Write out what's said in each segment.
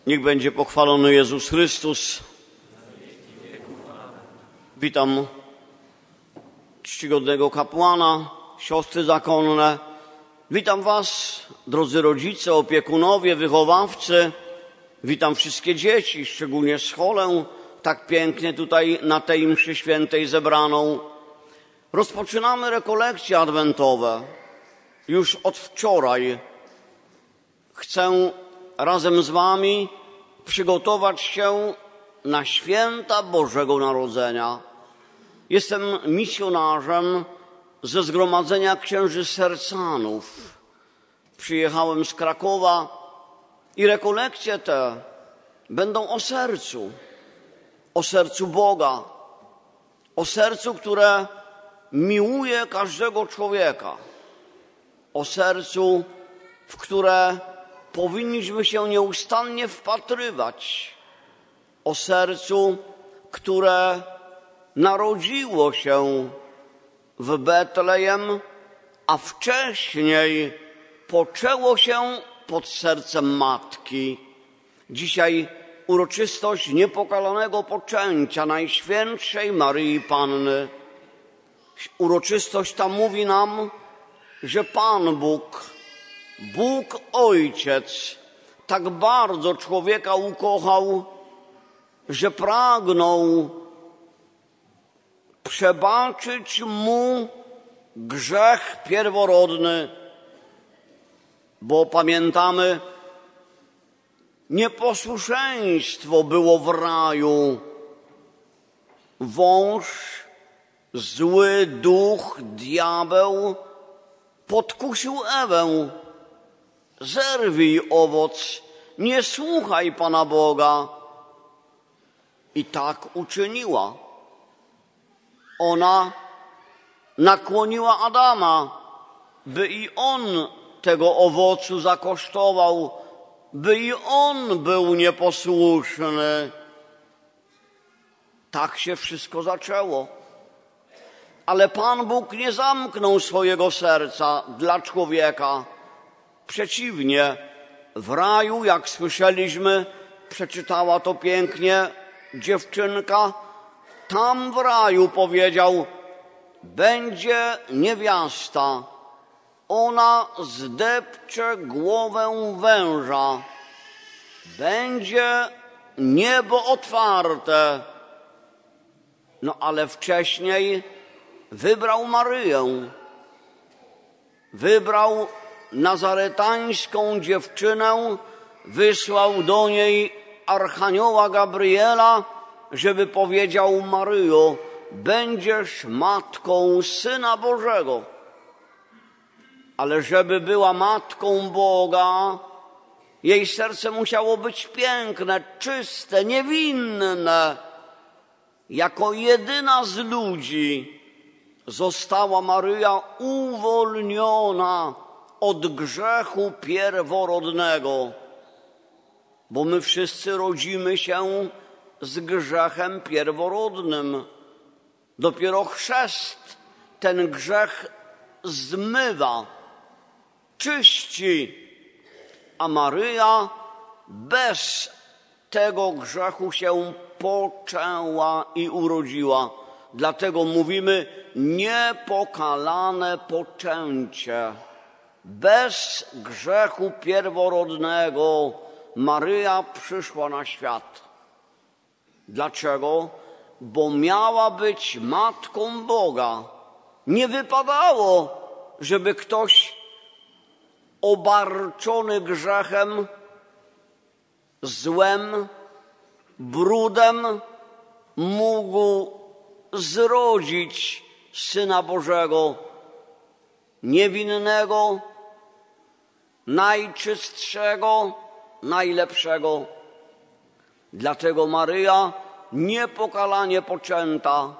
Niech będzie pochwalony Jezus Chrystus. Witam czcigodnego kapłana, siostry zakonne. Witam was, drodzy rodzice, opiekunowie, wychowawcy. Witam wszystkie dzieci, szczególnie scholę, tak pięknie tutaj na tej mszy świętej zebraną. Rozpoczynamy rekolekcje adwentowe. Już od wczoraj chcę razem z wami przygotować się na święta Bożego Narodzenia. Jestem misjonarzem ze Zgromadzenia Księży Sercanów. Przyjechałem z Krakowa i rekolekcje te będą o sercu Boga, o sercu, które miłuje każdego człowieka, o sercu, w które powinniśmy się nieustannie wpatrywać, o sercu, które narodziło się w Betlejem, a wcześniej poczęło się pod sercem Matki. Dzisiaj uroczystość niepokalanego poczęcia Najświętszej Maryi Panny. Uroczystość ta mówi nam, że Pan Bóg Ojciec tak bardzo człowieka ukochał, że pragnął przebaczyć mu grzech pierworodny, bo pamiętamy, nieposłuszeństwo było w raju. Wąż, zły duch, diabeł podkusił Ewę. Zerwij owoc, nie słuchaj Pana Boga. I tak uczyniła. Ona nakłoniła Adama, by i on tego owocu zakosztował, by i on był nieposłuszny. Tak się wszystko zaczęło. Ale Pan Bóg nie zamknął swojego serca dla człowieka. Przeciwnie, w raju, jak słyszeliśmy, przeczytała to pięknie dziewczynka, tam w raju powiedział, będzie niewiasta, ona zdepcze głowę węża, będzie niebo otwarte. No ale wcześniej wybrał Maryję, wybrał nazaretańską dziewczynę, wysłał do niej archanioła Gabriela, żeby powiedział: Maryjo, będziesz matką Syna Bożego. Ale żeby była matką Boga, jej serce musiało być piękne, czyste, niewinne. Jako jedyna z ludzi została Maryja uwolniona od grzechu pierworodnego, bo my wszyscy rodzimy się z grzechem pierworodnym. Dopiero chrzest ten grzech zmywa, czyści, a Maryja bez tego grzechu się poczęła i urodziła. Dlatego mówimy niepokalane poczęcie. Bez grzechu pierworodnego Maryja przyszła na świat. Dlaczego? Bo miała być matką Boga. Nie wypadało, żeby ktoś obarczony grzechem, złem, brudem mógł zrodzić Syna Bożego, niewinnego, najczystszego, najlepszego. Dlatego Maryja niepokalanie poczęta.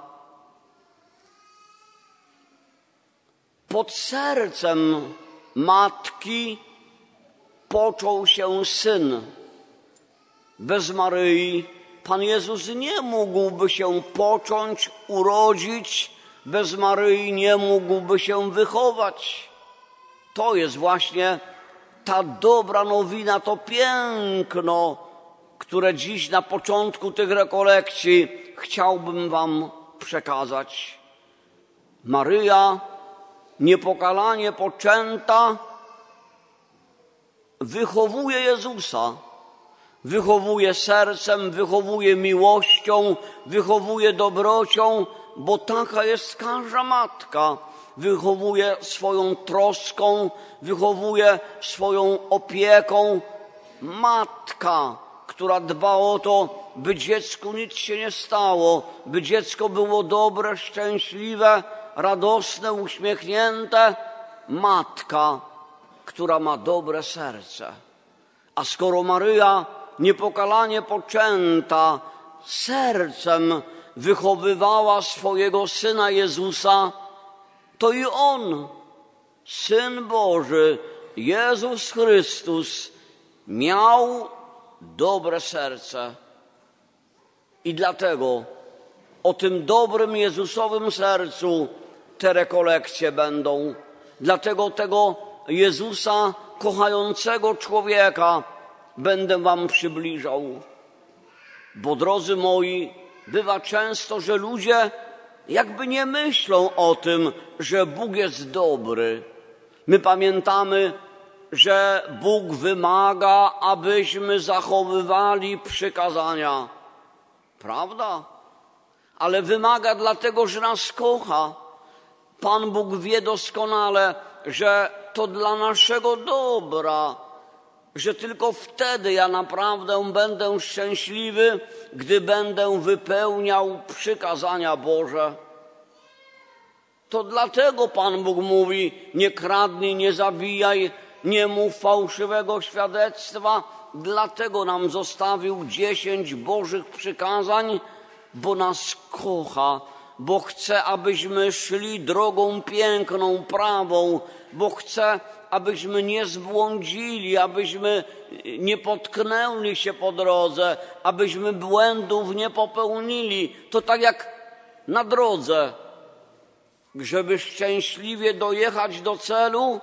Pod sercem matki począł się Syn. Bez Maryi Pan Jezus nie mógłby się począć, urodzić, bez Maryi nie mógłby się wychować. To jest właśnie ta dobra nowina, to piękno które dziś na początku tych rekolekcji chciałbym wam przekazać. Maryja, niepokalanie poczęta, wychowuje Jezusa. Wychowuje sercem, wychowuje miłością, wychowuje dobrocią, bo taka jest każda matka. Wychowuje swoją troską, wychowuje swoją opieką. Matka, która dba o to, by dziecku nic się nie stało, by dziecko było dobre, szczęśliwe, radosne, uśmiechnięte. Matka, która ma dobre serce. A skoro Maryja, niepokalanie poczęta, sercem wychowywała swojego Syna Jezusa, to i On, Syn Boży, Jezus Chrystus, miał dobre serce. I dlatego o tym dobrym Jezusowym sercu te rekolekcje będą. Dlatego tego Jezusa, kochającego człowieka, będę wam przybliżał. Bo, drodzy moi, bywa często, że ludzie jakby nie myślą o tym, że Bóg jest dobry. My pamiętamy, że Bóg wymaga, abyśmy zachowywali przykazania. Prawda? Ale wymaga dlatego, że nas kocha. Pan Bóg wie doskonale, że to dla naszego dobra, że tylko wtedy ja naprawdę będę szczęśliwy, gdy będę wypełniał przykazania Boże. To dlatego Pan Bóg mówi: nie kradnij, nie zabijaj, nie mów fałszywego świadectwa. Dlatego nam zostawił 10 Bożych przykazań, bo nas kocha, bo chce, abyśmy szli drogą piękną, prawą, bo chce, abyśmy nie zbłądzili, abyśmy nie potknęli się po drodze, abyśmy błędów nie popełnili. To tak jak na drodze. Żeby szczęśliwie dojechać do celu,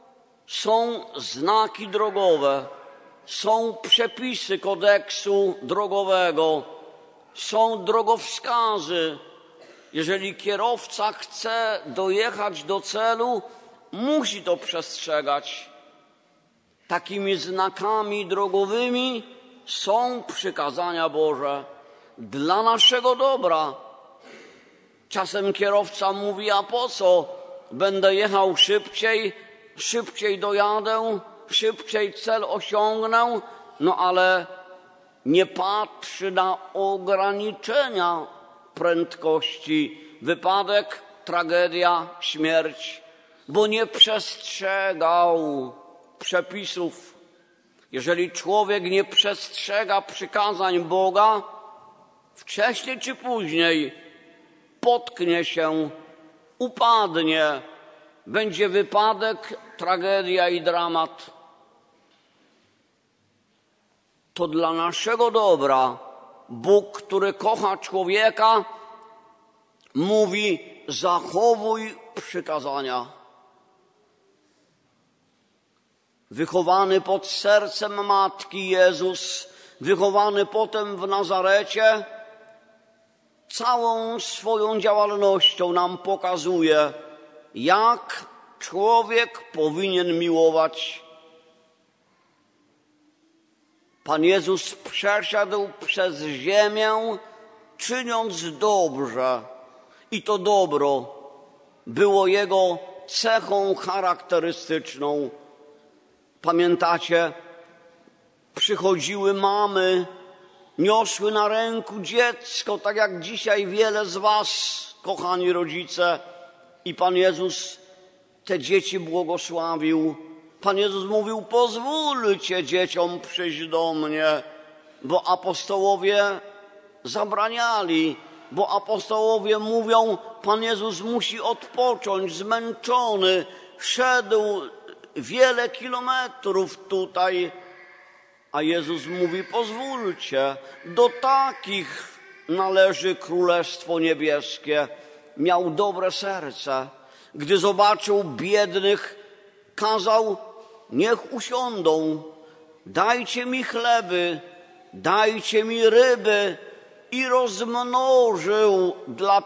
są znaki drogowe, są przepisy kodeksu drogowego, są drogowskazy. Jeżeli kierowca chce dojechać do celu, musi to przestrzegać. Takimi znakami drogowymi są przykazania Boże dla naszego dobra. Czasem kierowca mówi: a po co? Będę jechał szybciej, szybciej dojadę, szybciej cel osiągnę, no ale nie patrzy na ograniczenia prędkości. Wypadek, tragedia, śmierć, bo nie przestrzegał przepisów. Jeżeli człowiek nie przestrzega przykazań Boga, wcześniej czy później potknie się, upadnie, będzie wypadek, tragedia i dramat. To dla naszego dobra Bóg, który kocha człowieka, mówi: zachowuj przykazania. Wychowany pod sercem matki Jezus, wychowany potem w Nazarecie, całą swoją działalnością nam pokazuje, jak człowiek powinien miłować. Pan Jezus przeszedł przez ziemię, czyniąc dobrze. I to dobro było Jego cechą charakterystyczną. Pamiętacie, przychodziły mamy, niosły na ręku dziecko, tak jak dzisiaj wiele z was, kochani rodzice. I Pan Jezus te dzieci błogosławił. Pan Jezus mówił: pozwólcie dzieciom przyjść do mnie, bo apostołowie zabraniali, bo apostołowie mówią: Pan Jezus musi odpocząć, zmęczony, szedł wiele kilometrów tutaj, a Jezus mówi: pozwólcie, do takich należy Królestwo Niebieskie. Miał dobre serce. Gdy zobaczył biednych, kazał: niech usiądą, dajcie mi chleby. dajcie mi ryby. I rozmnożył dla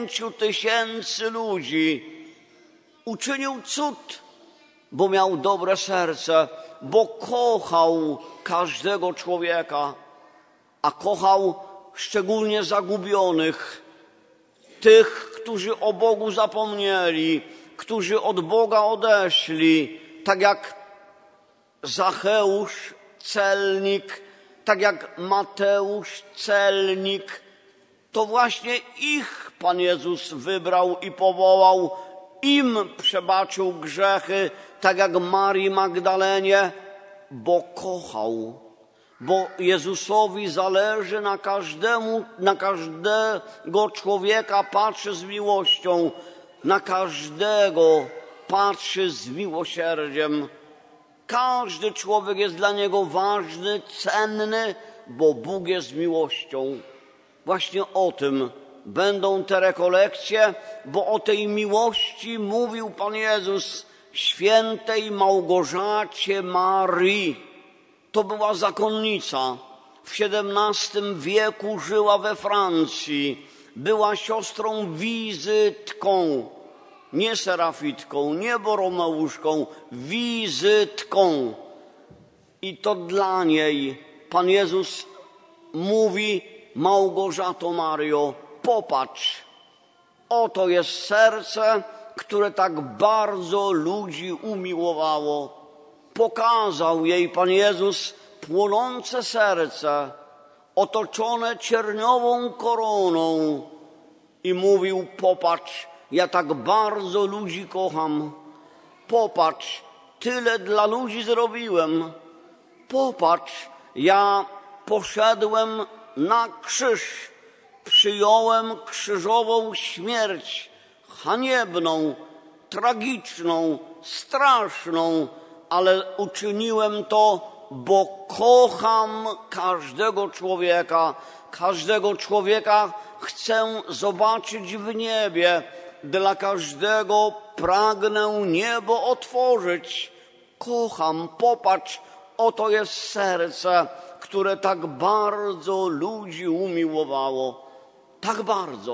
5000 ludzi. Uczynił cud, bo miał dobre serce, bo kochał każdego człowieka, a kochał szczególnie zagubionych, tych, którzy o Bogu zapomnieli, którzy od Boga odeszli, tak jak Zacheusz, celnik, tak jak Mateusz, celnik. To właśnie ich Pan Jezus wybrał i powołał, im przebaczył grzechy, tak jak Marii Magdalenie, bo kochał. Bo Jezusowi zależy na każdego człowieka, patrzy z miłością, na każdego patrzy z miłosierdziem. Każdy człowiek jest dla Niego ważny, cenny, bo Bóg jest miłością. Właśnie o tym będą te rekolekcje, bo o tej miłości mówił Pan Jezus świętej Małgorzacie Marii. To była zakonnica. W XVII wieku żyła we Francji. Była siostrą wizytką. Nie serafitką, nie boromeuszką, wizytką. I to dla niej Pan Jezus mówi: Małgorzato Mario, popatrz, oto jest serce, które tak bardzo ludzi umiłowało. Pokazał jej Pan Jezus płonące serce, otoczone cierniową koroną i mówił: popatrz, ja tak bardzo ludzi kocham. Popatrz, tyle dla ludzi zrobiłem. Popatrz, ja poszedłem na krzyż, przyjąłem krzyżową śmierć, haniebną, tragiczną, straszną, ale uczyniłem to, bo kocham każdego człowieka. Każdego człowieka chcę zobaczyć w niebie. Dla każdego pragnę niebo otworzyć. Kocham, popatrz, oto jest serce, które tak bardzo ludzi umiłowało. Tak bardzo.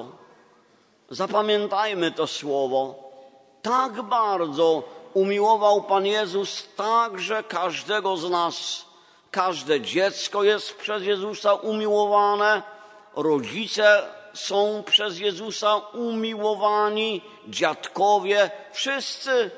Zapamiętajmy to słowo. Tak bardzo umiłował Pan Jezus także każdego z nas. Każde dziecko jest przez Jezusa umiłowane. Rodzice są przez Jezusa umiłowani. Dziadkowie, wszyscy.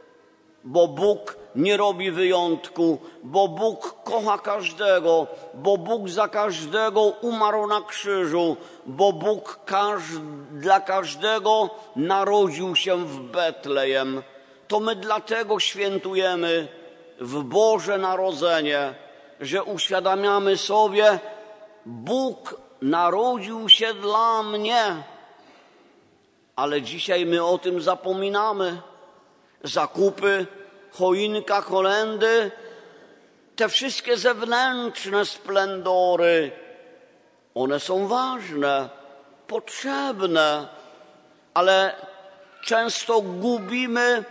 Bo Bóg nie robi wyjątku, bo Bóg kocha każdego, bo Bóg za każdego umarł na krzyżu, bo Bóg dla każdego narodził się w Betlejem. To my dlatego świętujemy w Boże Narodzenie, że uświadamiamy sobie: Bóg narodził się dla mnie. Ale dzisiaj my o tym zapominamy. Zakupy, choinka, kolędy, te wszystkie zewnętrzne splendory, one są ważne, potrzebne, ale często gubimy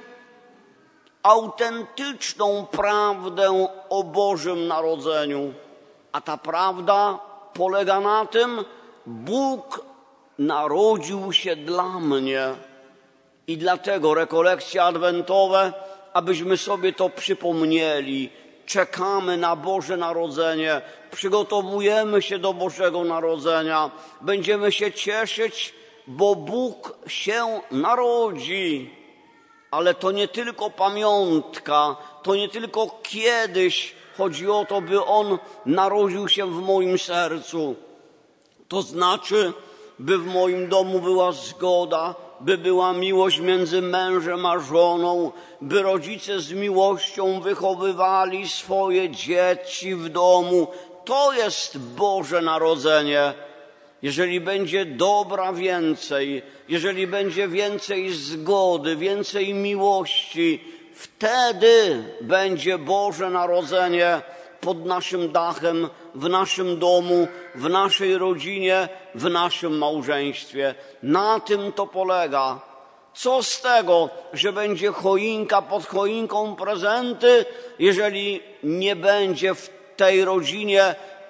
autentyczną prawdę o Bożym Narodzeniu. A ta prawda polega na tym: Bóg narodził się dla mnie. I dlatego rekolekcje adwentowe, abyśmy sobie to przypomnieli. Czekamy na Boże Narodzenie, przygotowujemy się do Bożego Narodzenia. Będziemy się cieszyć, bo Bóg się narodzi. Ale to nie tylko pamiątka, to nie tylko kiedyś. Chodzi o to, by On narodził się w moim sercu. To znaczy, by w moim domu była zgoda, by była miłość między mężem a żoną, by rodzice z miłością wychowywali swoje dzieci w domu. To jest Boże Narodzenie. Jeżeli będzie dobra więcej, jeżeli będzie więcej zgody, więcej miłości, wtedy będzie Boże Narodzenie pod naszym dachem, w naszym domu, w naszej rodzinie, w naszym małżeństwie. Na tym to polega. Co z tego, że będzie choinka, pod choinką prezenty, jeżeli nie będzie w tej rodzinie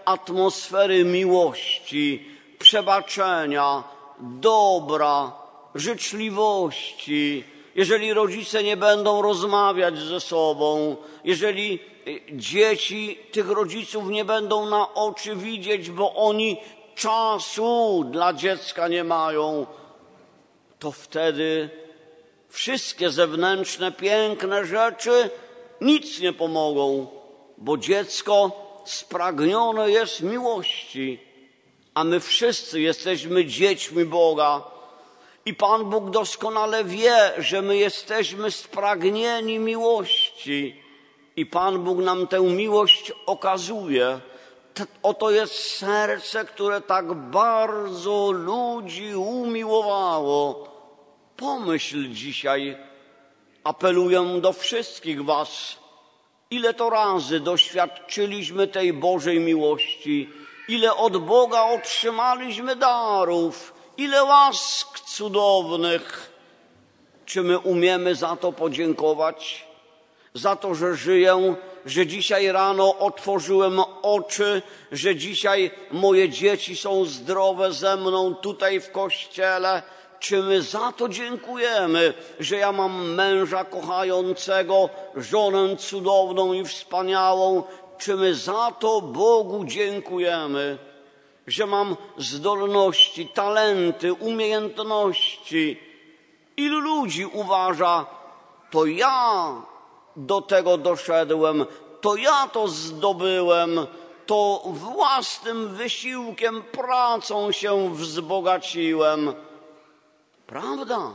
atmosfery miłości, przebaczenia, dobra, życzliwości, jeżeli rodzice nie będą rozmawiać ze sobą, jeżeli dzieci tych rodziców nie będą na oczy widzieć, bo oni czasu dla dziecka nie mają, to wtedy wszystkie zewnętrzne, piękne rzeczy nic nie pomogą, bo dziecko spragnione jest miłości, a my wszyscy jesteśmy dziećmi Boga. I Pan Bóg doskonale wie, że my jesteśmy spragnieni miłości. I Pan Bóg nam tę miłość okazuje. Oto jest serce, które tak bardzo ludzi umiłowało. Pomyśl dzisiaj, apeluję do wszystkich was, ile to razy doświadczyliśmy tej Bożej miłości, ile od Boga otrzymaliśmy darów, ile łask cudownych. Czy my umiemy za to podziękować? Za to, że żyję, że dzisiaj rano otworzyłem oczy, że dzisiaj moje dzieci są zdrowe ze mną tutaj w kościele. Czy my za to dziękujemy, że ja mam męża kochającego, żonę cudowną i wspaniałą? Czy my za to Bogu dziękujemy, że mam zdolności, talenty, umiejętności? Ilu ludzi uważa, to ja do tego doszedłem, to ja to zdobyłem, to własnym wysiłkiem, pracą się wzbogaciłem. Prawda?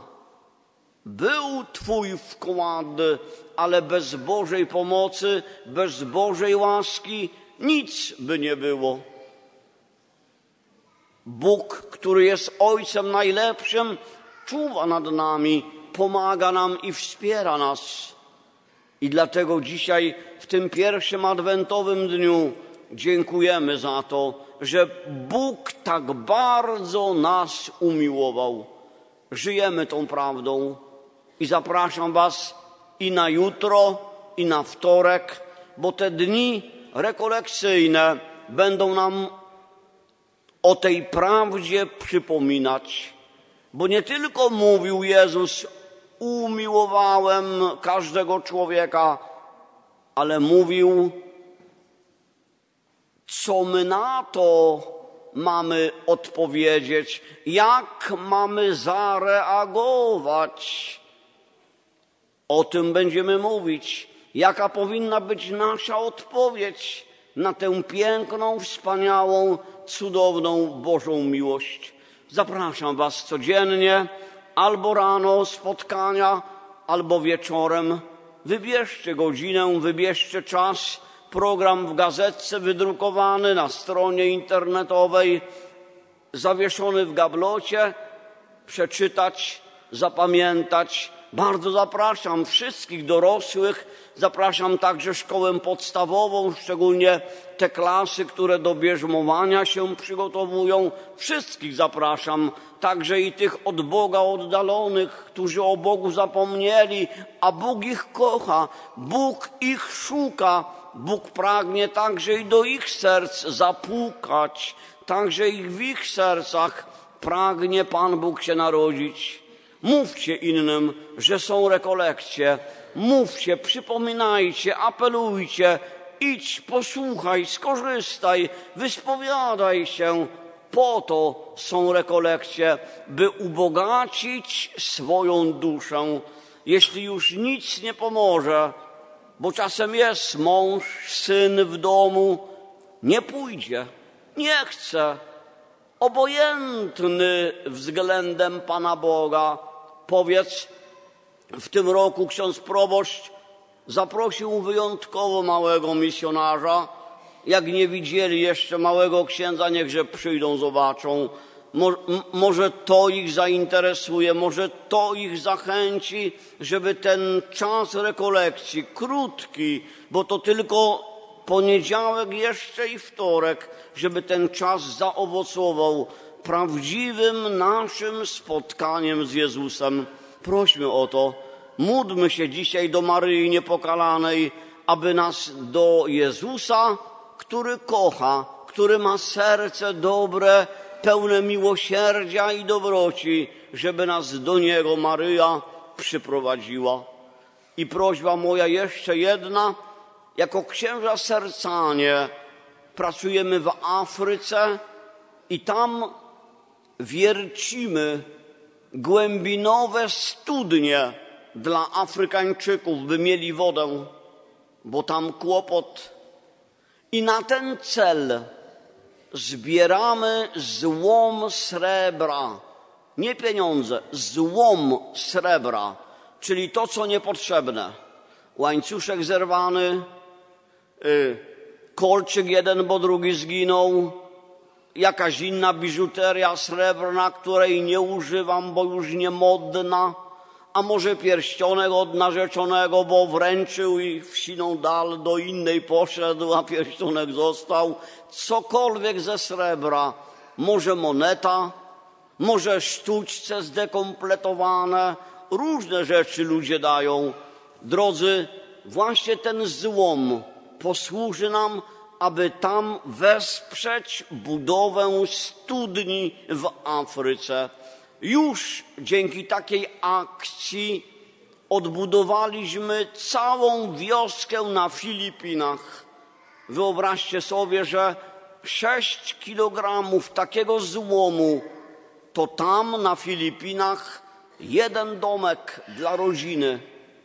Był Twój wkład, ale bez Bożej pomocy, bez Bożej łaski nic by nie było. Bóg, który jest Ojcem najlepszym, czuwa nad nami, pomaga nam i wspiera nas. I dlatego dzisiaj, w tym pierwszym adwentowym dniu, dziękujemy za to, że Bóg tak bardzo nas umiłował. Żyjemy tą prawdą i zapraszam was i na jutro, i na wtorek, bo te dni rekolekcyjne będą nam o tej prawdzie przypominać. Bo nie tylko mówił Jezus, umiłowałem każdego człowieka, ale mówił, co my na to mamy odpowiedzieć, jak mamy zareagować. O tym będziemy mówić, jaka powinna być nasza odpowiedź na tę piękną, wspaniałą, cudowną Bożą miłość. Zapraszam was codziennie, albo rano spotkania, albo wieczorem. Wybierzcie godzinę, wybierzcie czas. Program w gazetce wydrukowany, na stronie internetowej, zawieszony w gablocie, przeczytać, zapamiętać. Bardzo zapraszam wszystkich dorosłych, zapraszam także szkołę podstawową, szczególnie te klasy, które do bierzmowania się przygotowują. Wszystkich zapraszam, także i tych od Boga oddalonych, którzy o Bogu zapomnieli, a Bóg ich kocha, Bóg ich szuka. Bóg pragnie także i do ich serc zapukać, także i w ich sercach pragnie Pan Bóg się narodzić. Mówcie innym, że są rekolekcje, mówcie, przypominajcie, apelujcie, idź, posłuchaj, skorzystaj, wyspowiadaj się. Po to są rekolekcje, by ubogacić swoją duszę. Jeśli już nic nie pomoże, bo czasem jest mąż, syn w domu, nie pójdzie, nie chce, obojętny względem Pana Boga. Powiedz, w tym roku ksiądz proboszcz zaprosił wyjątkowo małego misjonarza. Jak nie widzieli jeszcze małego księdza, niechże przyjdą, zobaczą. Może to ich zainteresuje, może to ich zachęci, żeby ten czas rekolekcji, krótki, bo to tylko poniedziałek jeszcze i wtorek, żeby ten czas zaowocował prawdziwym naszym spotkaniem z Jezusem. Prośmy o to, módlmy się dzisiaj do Maryi Niepokalanej, aby nas do Jezusa, który kocha, który ma serce dobre, pełne miłosierdzia i dobroci, żeby nas do Niego Maryja przyprowadziła. I prośba moja jeszcze jedna, jako księża sercanie pracujemy w Afryce i tam wiercimy głębinowe studnie dla Afrykańczyków, by mieli wodę, bo tam kłopot. I na ten cel zbieramy złom srebra, nie pieniądze, złom srebra, czyli to, co niepotrzebne. Łańcuszek zerwany, kolczyk jeden, bo drugi zginął, jakaś inna biżuteria srebrna, której nie używam, bo już nie modna, a może pierścionek od narzeczonego, bo wręczył i w siną dal do innej poszedł, a pierścionek został. Cokolwiek ze srebra, może moneta, może sztućce zdekompletowane, różne rzeczy ludzie dają. Drodzy, właśnie ten złom posłuży nam, aby tam wesprzeć budowę studni w Afryce. Już dzięki takiej akcji odbudowaliśmy całą wioskę na Filipinach. Wyobraźcie sobie, że 6 kilogramów takiego złomu to tam na Filipinach jeden domek dla rodziny.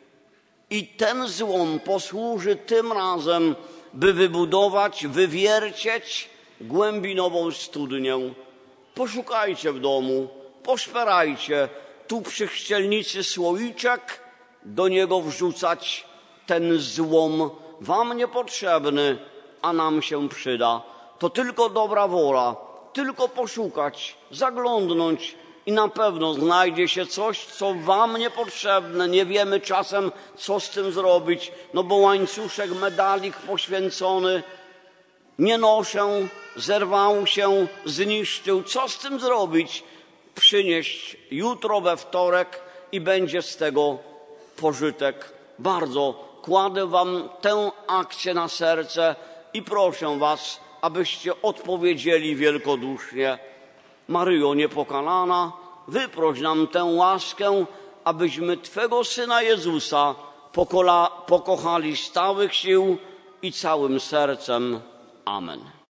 I ten złom posłuży tym razem, by wybudować, wywiercieć głębinową studnię. Poszukajcie w domu, poszperajcie. Tu przy chrzcielnicy słoiczek, do niego wrzucać ten złom, wam niepotrzebny, a nam się przyda. To tylko dobra wola, tylko poszukać, zaglądnąć i na pewno znajdzie się coś, co wam niepotrzebne. Nie wiemy czasem, co z tym zrobić, no bo łańcuszek, medalik poświęcony, nie noszę, zerwał się, zniszczył. Co z tym zrobić? Przynieść jutro we wtorek i będzie z tego pożytek. Bardzo kładę wam tę akcję na serce i proszę was, abyście odpowiedzieli wielkodusznie. Maryjo niepokalana, wyproś nam tę łaskę, abyśmy Twego Syna Jezusa pokochali z całych sił i całym sercem. Amen.